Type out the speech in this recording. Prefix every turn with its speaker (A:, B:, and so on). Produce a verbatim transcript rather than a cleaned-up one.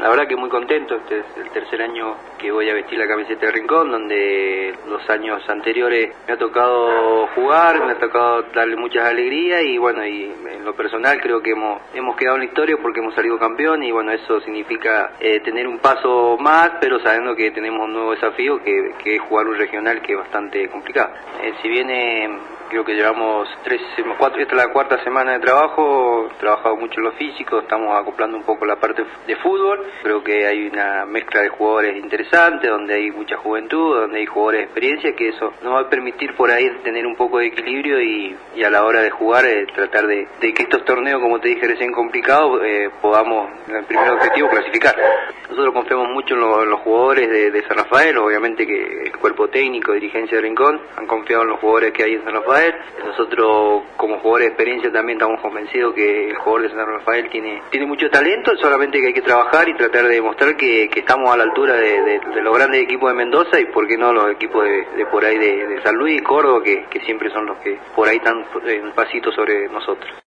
A: La verdad que muy contento, este es el tercer año que voy a vestir la camiseta de Rincón, donde los años anteriores me ha tocado jugar, me ha tocado darle muchas alegrías y bueno, y en lo personal creo que hemos hemos quedado en la historia porque hemos salido campeón y bueno, eso significa eh, tener un paso más, pero sabiendo que tenemos un nuevo desafío que, que es jugar un regional que es bastante complicado. Eh, si bien eh, creo que llevamos tres, cuatro, esta es la cuarta semana de trabajo, he trabajado mucho en lo físico, estamos acoplando un poco la parte de fútbol, creo que hay una mezcla de jugadores interesante, donde hay mucha juventud, donde hay jugadores de experiencia, que eso nos va a permitir por ahí tener un poco de equilibrio y, y a la hora de jugar eh, tratar de, de que estos torneos, como te dije recién, complicados, eh, podamos, el primer objetivo, clasificar. Nosotros confiamos mucho en, lo, en los jugadores de, de San Rafael, obviamente que el cuerpo técnico, dirigencia de Rincón, han confiado en los jugadores que hay en San Rafael. Nosotros como jugadores de experiencia también estamos convencidos que el jugador de San Rafael tiene tiene mucho talento, solamente que hay que trabajar y tratar de demostrar que, que estamos a la altura de, de, de los grandes equipos de Mendoza y por qué no los equipos de, de por ahí de, de San Luis y Córdoba, que, que siempre son los que por ahí están un pasito sobre nosotros.